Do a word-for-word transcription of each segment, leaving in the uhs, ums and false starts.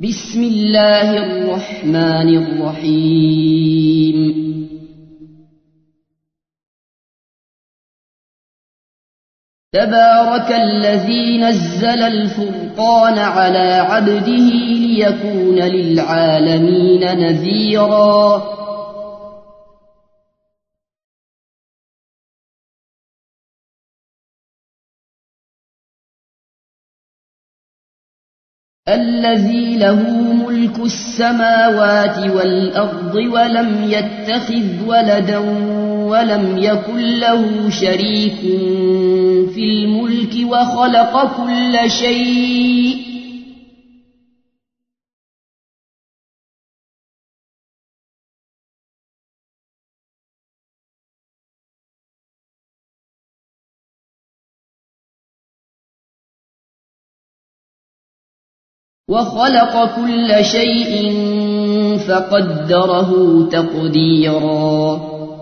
بسم الله الرحمن الرحيم. تبارك الذي نزل الفرقان على عبده ليكون للعالمين نذيرا. الذي له ملك السماوات والأرض ولم يتخذ ولدا ولم يكن له شريك في الملك وخلق كل شيء وخلق كل شيء فقدره تقديرا.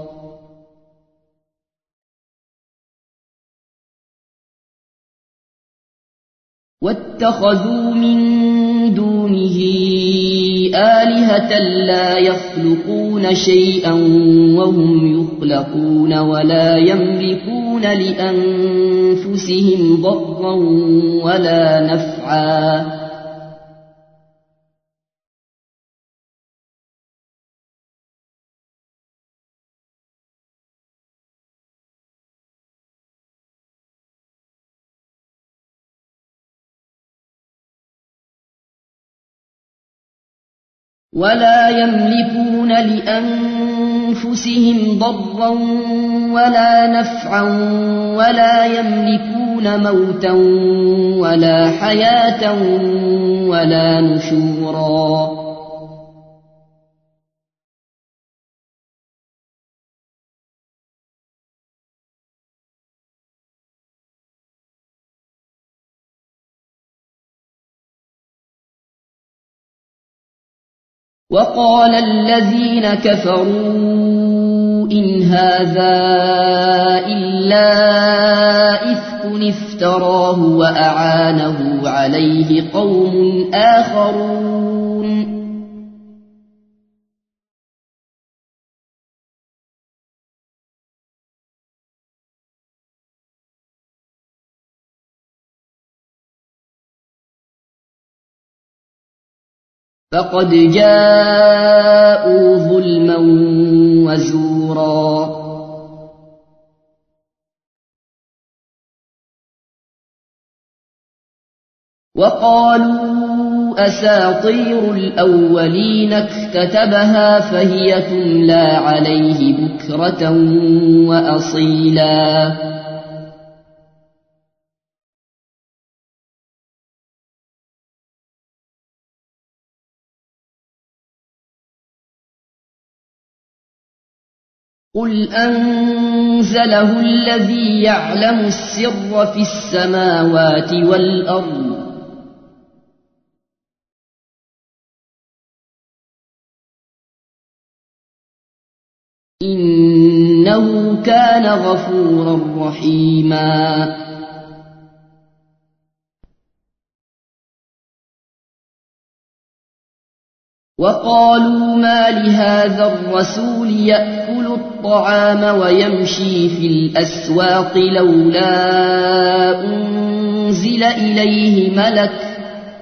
واتخذوا من دونه آلهة لا يخلقون شيئا وهم يخلقون ولا يملكون لأنفسهم ضرا ولا نفعا. ولا يملكون لأنفسهم ضرا ولا نفعا ولا يملكون موتا ولا حياة ولا نشورا. وقال الذين كفروا إن هذا إلا إفك افتراه وأعانه عليه قوم آخرون. فقد جاءوا ظلما وزورا. وقالوا أساطير الأولين اكتتبها فهي تملى عليه بكرة وأصيلا. قل أنزله الذي يعلم السر في السماوات والأرض إنه كان غفورا رحيما. وقالوا ما لهذا الرسول يأكل الطعام ويمشي في الأسواق لولا أنزل إليه ملك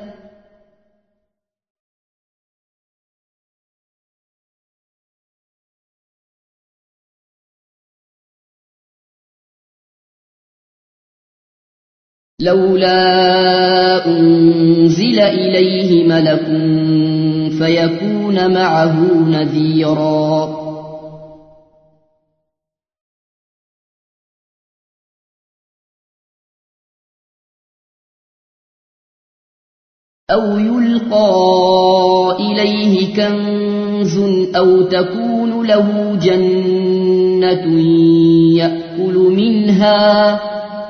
لولا أنزل إليه ملك فيكون معه نذيرا. أو يلقى إليه كنز أو تكون له جنة يأكل منها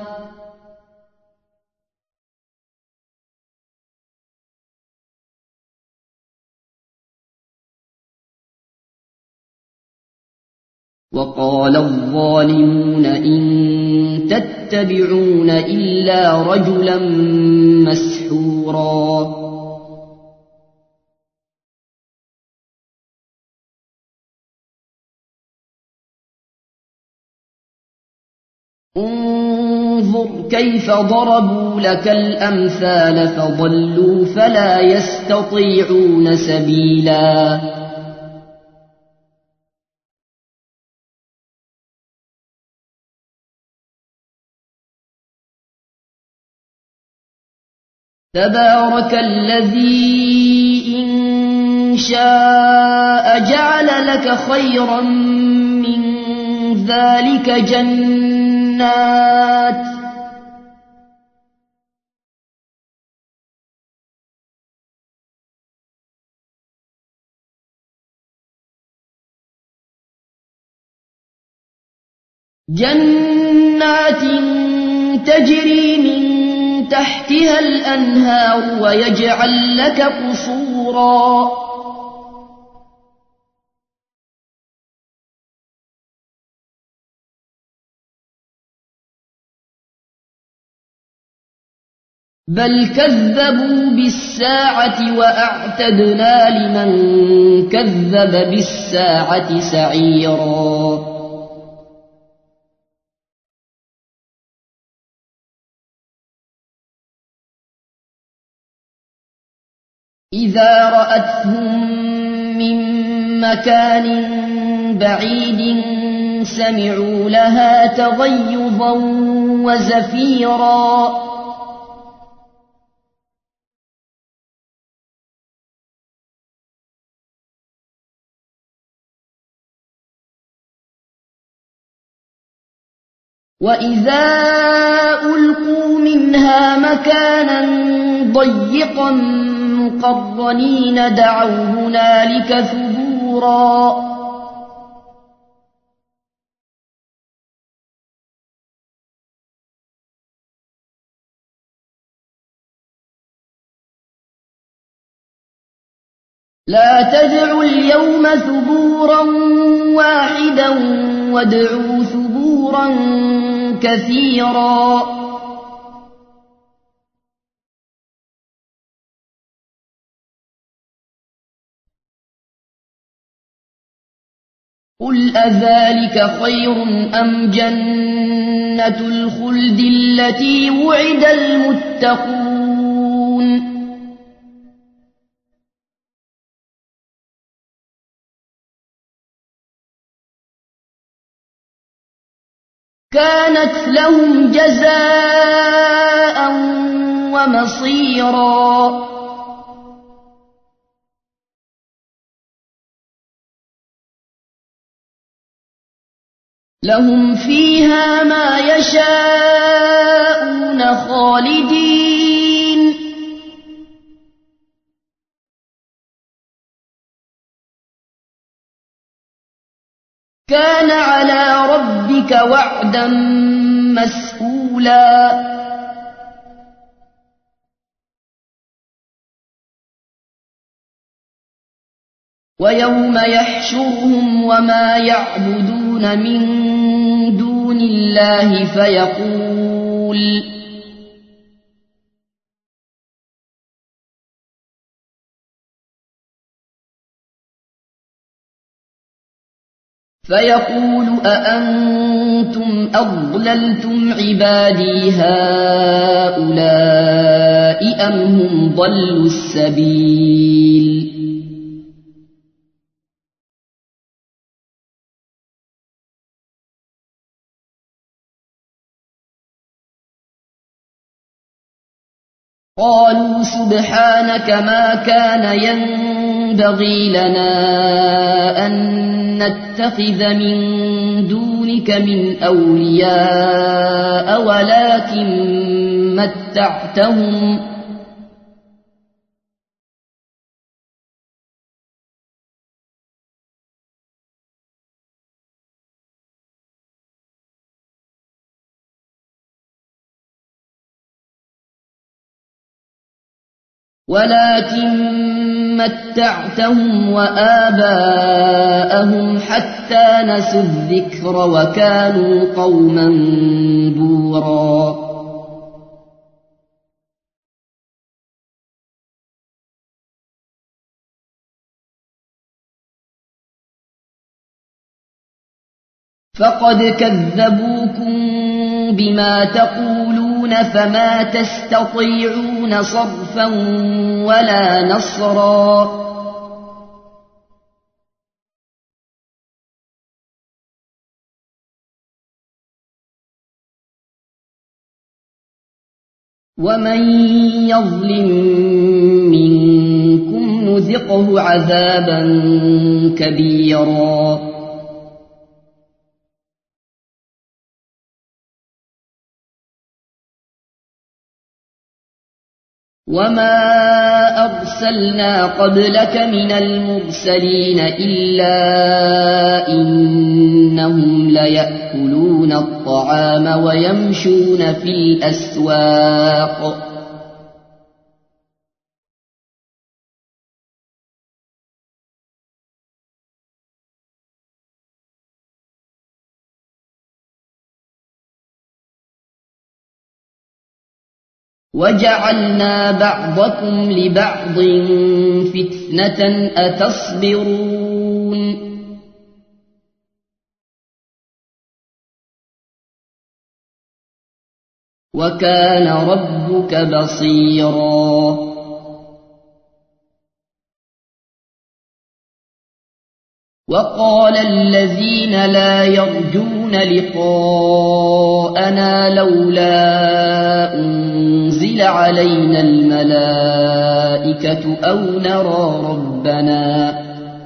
وقال الظالمون إن تتبعون إلا رجلا مسحورا. كيف ضربوا لك الأمثال فضلوا فلا يستطيعون سبيلا تبارك الذي إن شاء جعل لك خيرا من ذلك جنات جنات تجري من تحتها الأنهار ويجعل لك قصورا بل كذبوا بالساعة وأعتدنا لمن كذب بالساعة سعيرا إذا رأتهم من مكان بعيد سمعوا لها تغيظا وزفيرا وإذا ألقوا منها مكانا ضيقا مقرنين دعوا هنالك ثبورا لا تدعوا اليوم ثبورا واحدا وادعوا ثبورا كثيرا قل أذلك خير أم جنة الخلد التي وعد المتقون كانت لهم جزاء ومصيرا لهم فيها ما يشاءون خالدين كان على ربك وعدا مسئولا ويوم يحشرهم وما يعبدون من دون الله فيقول فيقول أأنتم أضللتم عبادي هؤلاء أم هم ضلوا السبيل قالوا سبحانك ما كان ينبغي لنا أن نتخذ من دونك من أولياء ولكن متعتهم ولكن متعتهم وآباءهم حتى نسوا الذكر وكانوا قوما بورا فقد كذبوكم بما تقولون تكذبون فما تستطيعون صرفا ولا نصرا ومن يظلم منكم نذقه عذابا كبيرا وما أرسلنا قبلك من المرسلين إلا إنهم ليأكلون الطعام ويمشون في الأسواق وجعلنا بعضكم لبعض فتنة أتصبرون وكان ربك بصيرا وقال الذين لا يرجون لقاءنا لولا أنزل علينا الملائكة أو نرى ربنا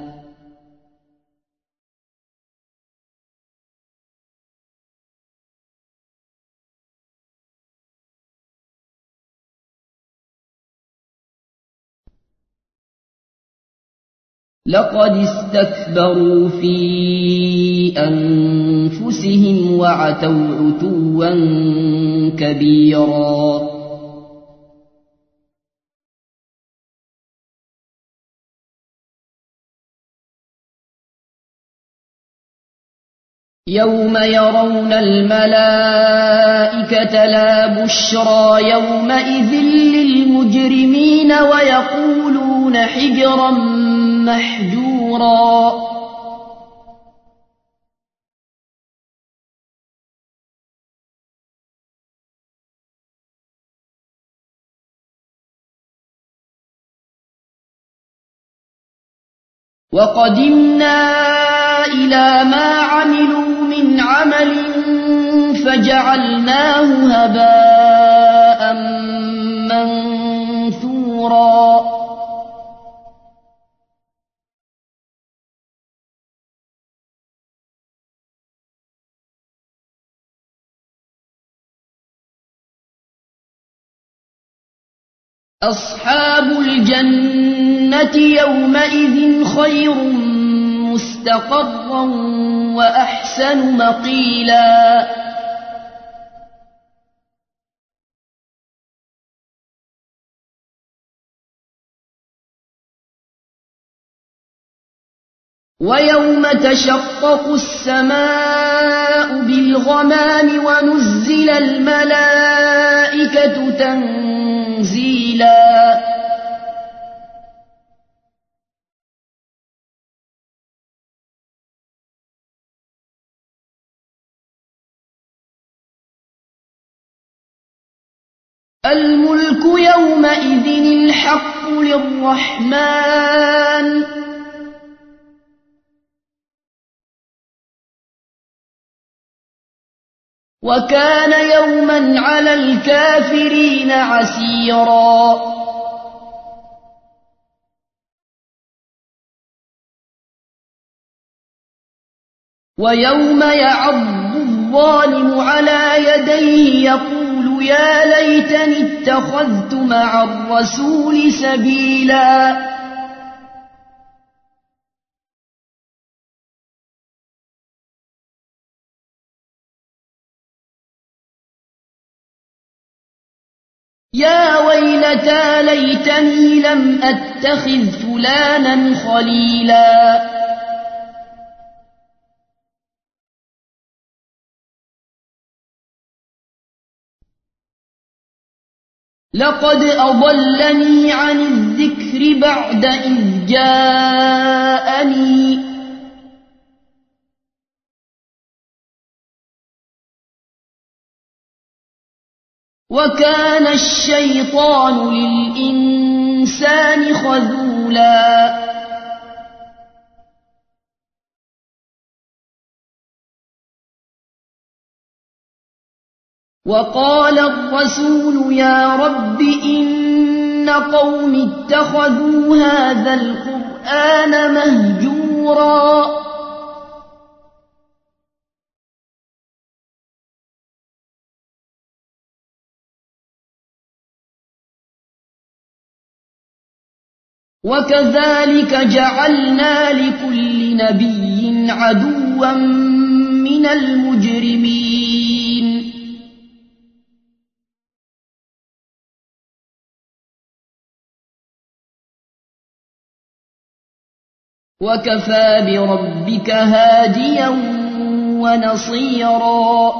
لقد استكبروا في أنفسهم وعتوا عتوا كبيرا يوم يرون الملائكة لا بشرى يومئذ للمجرمين ويقولون حجرا محجورا وقدمنا إلى ما عملوا من عمل فجعلناه هباء منثورا أصحاب الجنة يومئذ خير مستقرا وأحسن مقيلا ويوم تشقق السماء بالغمام ونزل الملائكة تنزيلا الملك يومئذ الحق للرحمن وكان يوما على الكافرين عسيرا ويوم يعض الظالم على يديه يقول يا ليتني اتخذت مع الرسول سبيلا يا ويلتى ليتني لم أتخذ فلانا خليلا لقد أضلني عن الذكر بعد إذ جاءني وكان الشيطان للإنسان خذولا وقال الرسول يا رب إن قوم اتخذوا هذا القرآن مهجورا وكذلك جعلنا لكل نبي عدوا من المجرمين وكفى بربك هاديا ونصيرا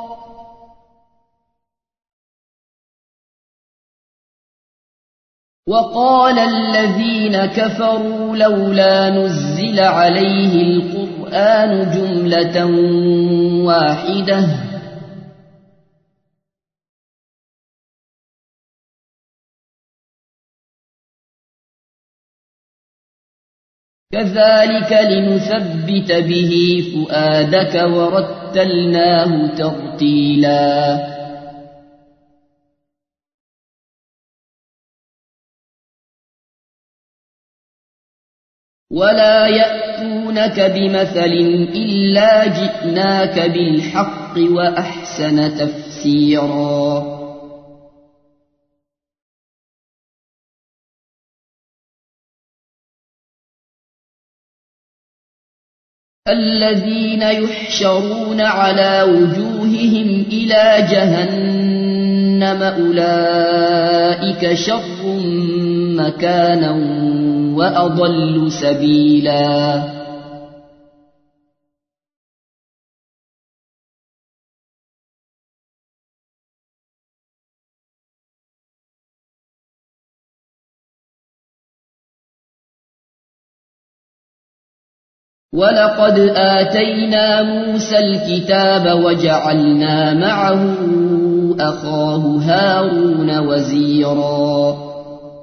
وقال الذين كفروا لولا نزل عليه القرآن جملة واحدة كذلك لنثبت به فؤادك ورتلناه ترتيلا ولا يأتونك بمثل إلا جئناك بالحق وأحسن تفسيرا الذين يحشرون على وجوههم إلى جهنم أولئك شر مكانا وأضل سبيلا ولقد آتينا موسى الكتاب وجعلنا معه أخاه هارون وزيرا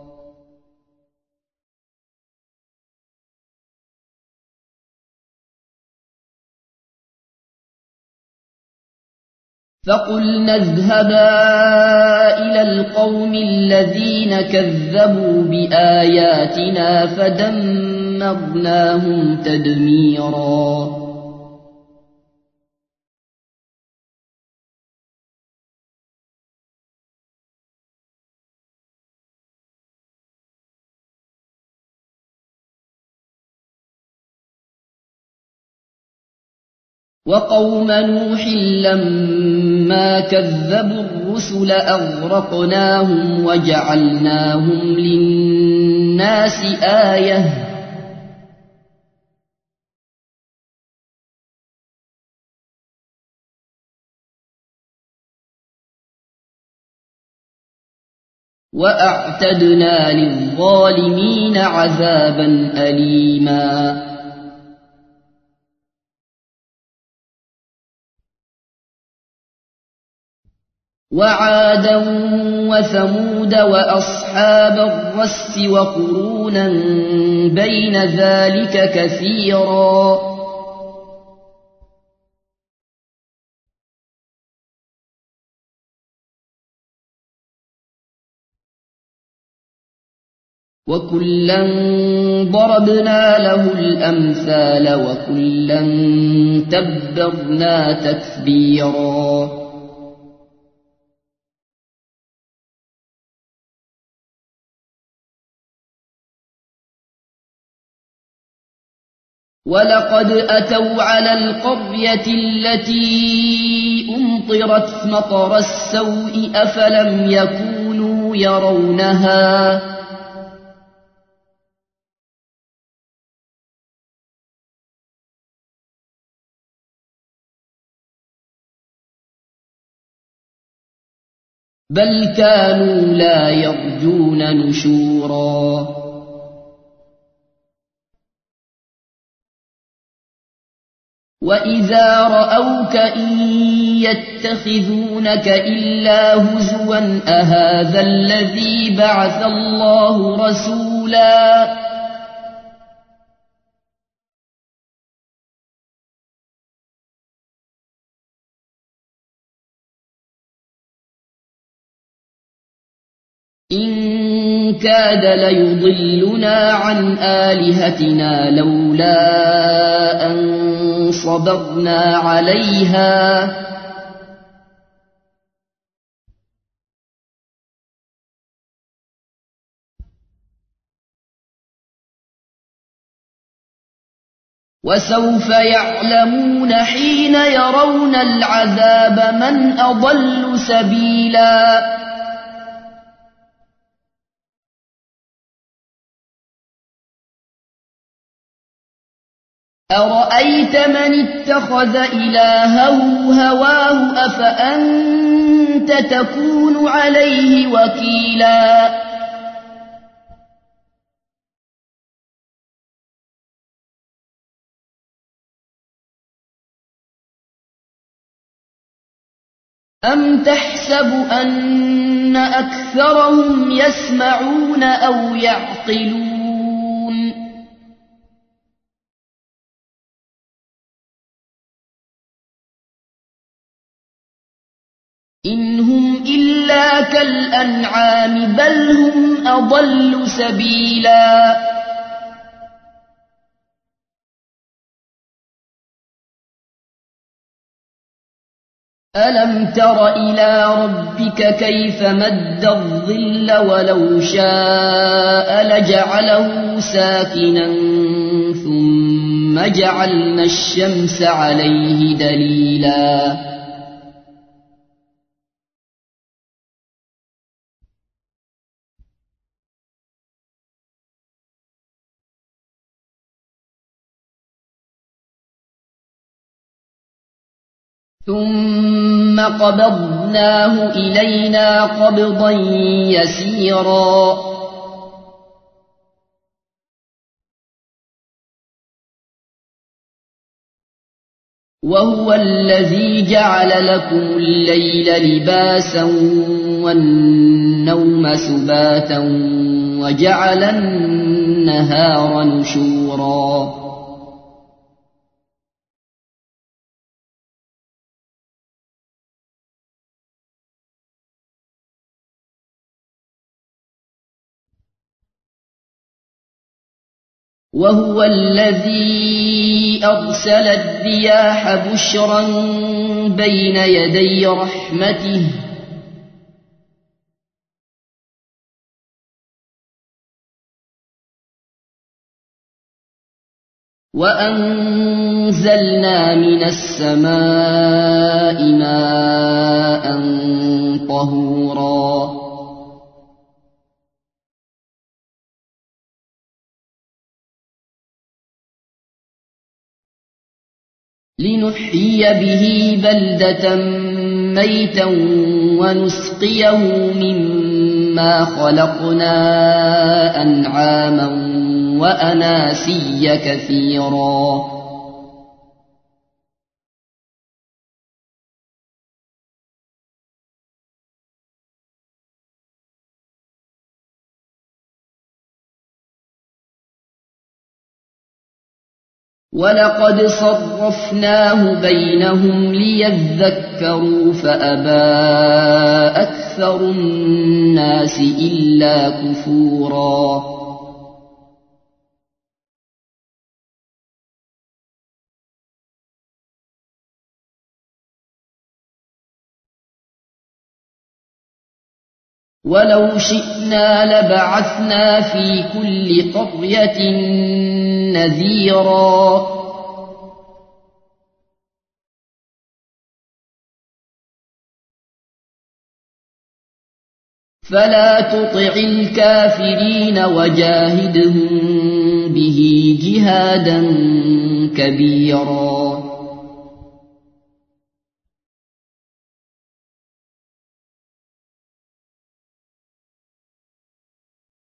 فقلنا اذهبا إلى القوم الذين كذبوا بآياتنا فدمرناهم تدميرا وقوم نوح لما كذبوا الرسل أغرقناهم وجعلناهم للناس آية وأعتدنا للظالمين عذابا أليما وعادا وثمود وأصحاب الرس وقرونا بين ذلك كثيرا وكلا ضربنا له الأمثال وكلا تبرنا تتبيرا ولقد أتوا على القرية التي أمطرت مطر السوء أفلم يكونوا يرونها بل كانوا لا يرجون نشورا وإذا رأوك إن يتخذونك إلا هزوا أهذا الذي بعث الله رسولا إن كاد ليضلنا عن آلهتنا لولا أن صبرنا عليها وسوف يعلمون حين يرون العذاب من أضل سبيلا أرأيت من اتخذ إلهه هواه أفأنت تكون عليه وكيلا أم تحسب أن أكثرهم يسمعون أو يعقلون إن هم إلا كالأنعام بل هم أضل سبيلا ألم تر إلى ربك كيف مد الظل ولو شاء لجعله ساكنا ثم جعلنا الشمس عليه دليلا ثم قبضناه إلينا قبضا يسيرا وهو الذي جعل لكم الليل لباسا والنوم سباتا وجعل النهار نشورا وهو الذي أرسل الرياح بشرا بين يدي رحمته وأنزلنا من السماء ماء طهورا لنحيي به بلدة ميتا ونسقيه مما خلقنا أنعاما وأناسيا كثيرا ولقد صرفناه بينهم ليذكروا فأبى أكثر الناس إلا كفورا ولو شئنا لبعثنا في كل قرية نذيرا فلا تطع الكافرين وجاهدهم به جهادا كبيرا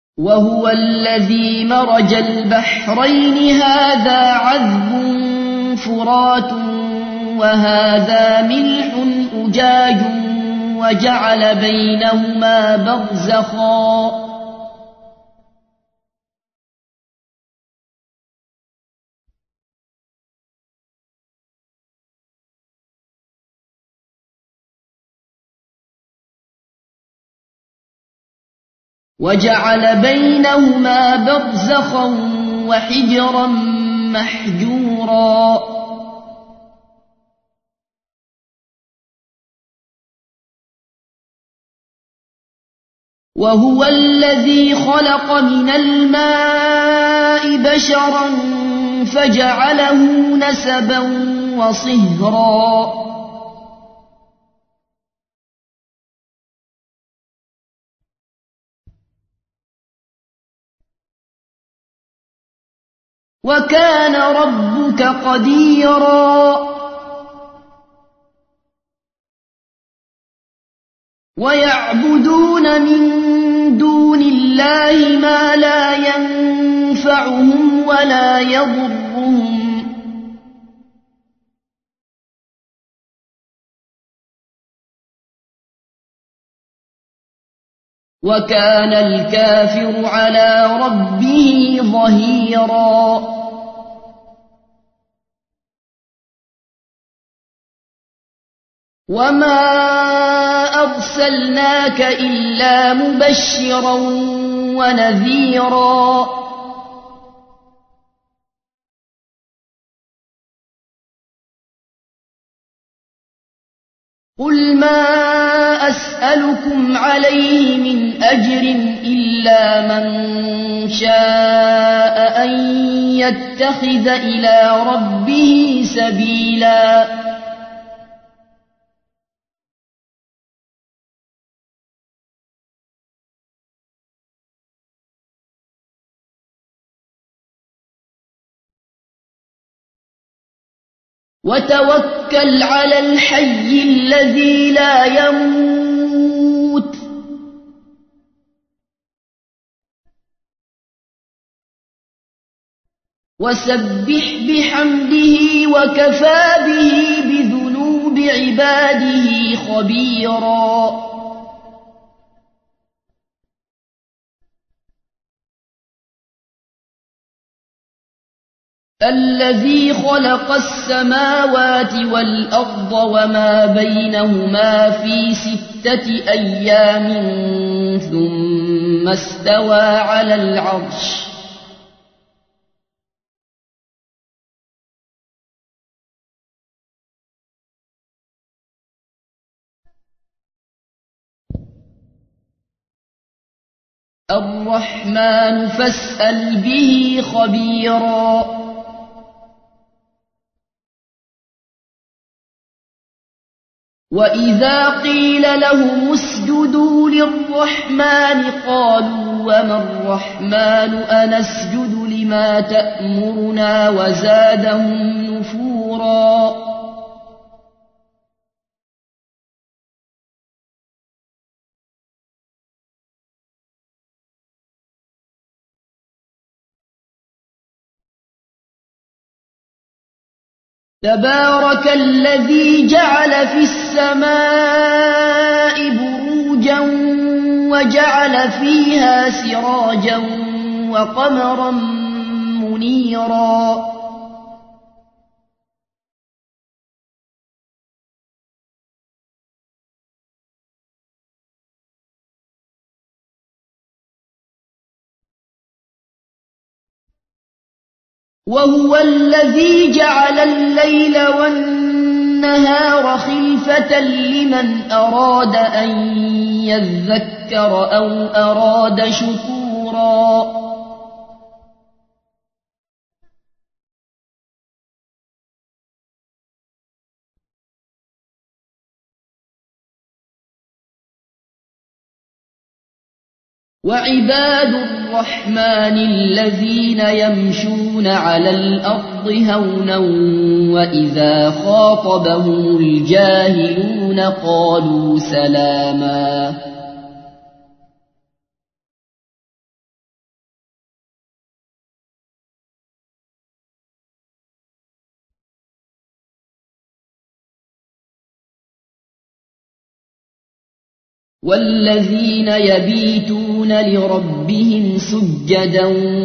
وهو الذي مرج البحرين هذا عذب فرات وهذا ملح أجاج وجعل بينهما برزخا وجعل بينهما برزخا وحجرا محجورا وهو الذي خلق من الماء بشرا فجعله نسبا وصهرا وكان ربك قديرا ويعبدون من دون الله ما لا ينفعهم ولا يضرهم وكان الكافر على ربه ظهيرا وما أرسلناك إلا مبشرا ونذيرا قل ما أسألكم عليه من أجر إلا من شاء أن يتخذ إلى ربه سبيلا وتوكل على الحي الذي لا يموت وسبح بحمده وكفى به بذنوب عباده خبيرا الذي خلق السماوات والأرض وما بينهما في ستة أيام ثم استوى على العرش الرحمن فاسأل به خبيرا وإذا قيل لهم اسجدوا للرحمن قالوا وما الرحمن أنسجد لما تأمرنا وزادهم نفورا تبارك الذي جعل في السماء بروجا وجعل فيها سراجا وقمرا منيرا وهو الذي جعل الليل والنهار خلفة لمن أراد أن يذكر أو أراد شكورا وعباد الرحمن الذين يمشون على الأرض هونا وإذا خاطبهم الجاهلون قالوا سلاما والذين يبيتون لربهم سجدا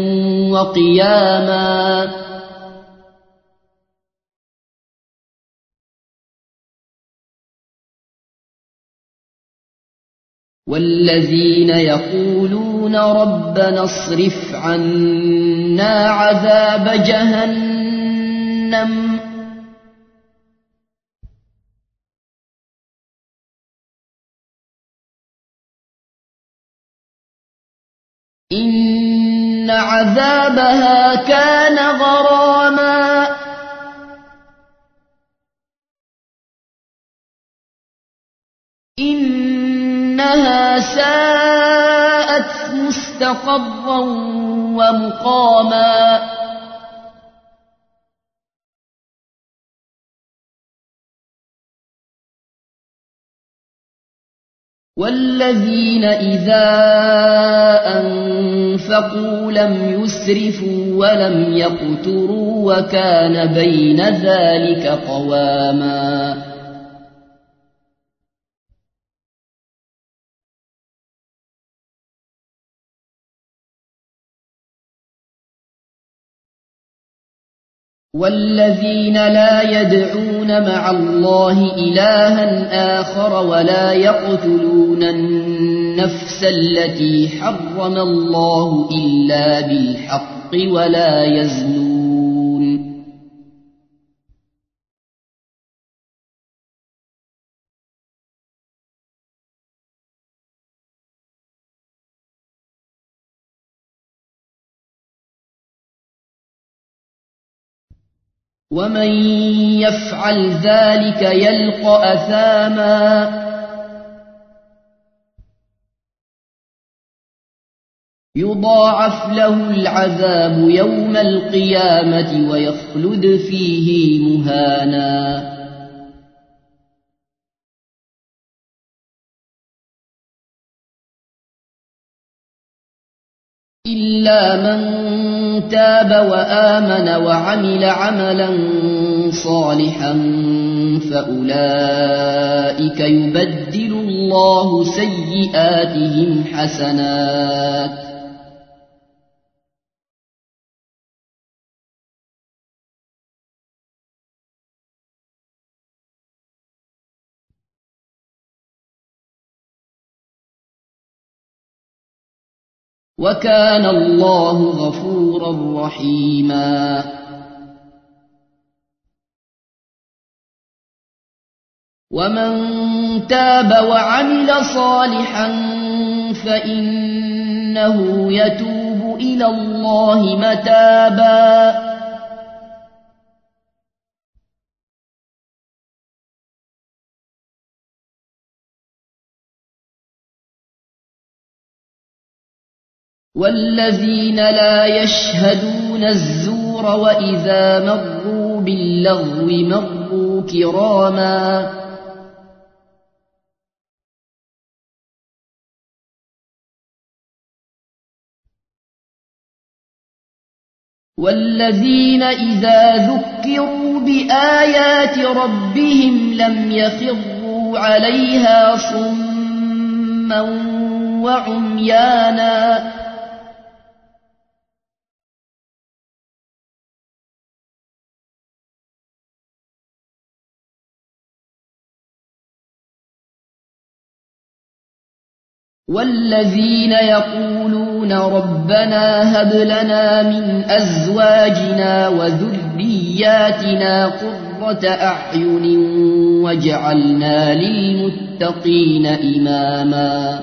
وقياما والذين يقولون ربنا اصرف عنا عذاب جهنم إن عذابها كان غراما إنها ساءت مستقرا ومقاما والذين إذا أنفقوا لم يسرفوا ولم يقتروا وكان بين ذلك قواما والذين لا يدعون مع الله إلها آخر ولا يقتلون النفس التي حرم الله إلا بالحق ولا يزنون ومن يفعل ذلك يلقى أثاما يضاعف له العذاب يوم القيامة ويخلد فيه مهانا إلا من تاب وآمن وعمل عملا صالحا فأولئك يبدل الله سيئاتهم حسنات وكان الله غفورا رحيما ومن تاب وعمل صالحا فإنه يتوب إلى الله متابا والذين لا يشهدون الزور وإذا مروا باللغو مروا كراما والذين إذا ذكروا بآيات ربهم لم يخروا عليها صما وعميانا والذين يقولون ربنا هب لنا من أزواجنا وذرياتنا قرة أعين واجعلنا للمتقين إماما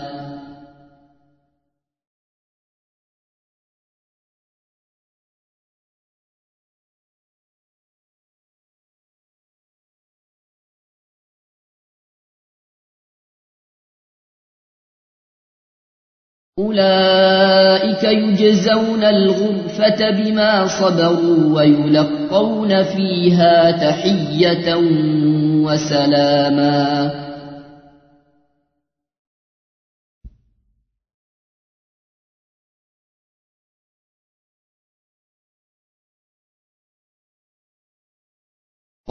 أولئك يجزون الغرفة بما صبروا ويلقون فيها تحية وسلاما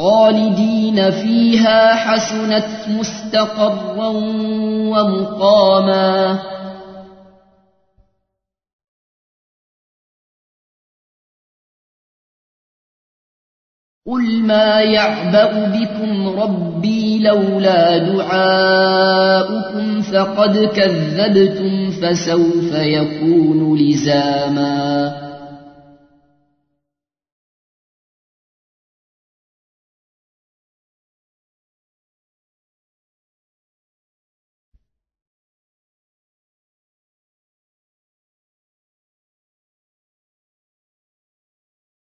خالدين فيها حسنت مستقرا ومقاما قل ما يعبأ بكم ربي لولا دعاؤكم فقد كذبتم فسوف يكون لزاما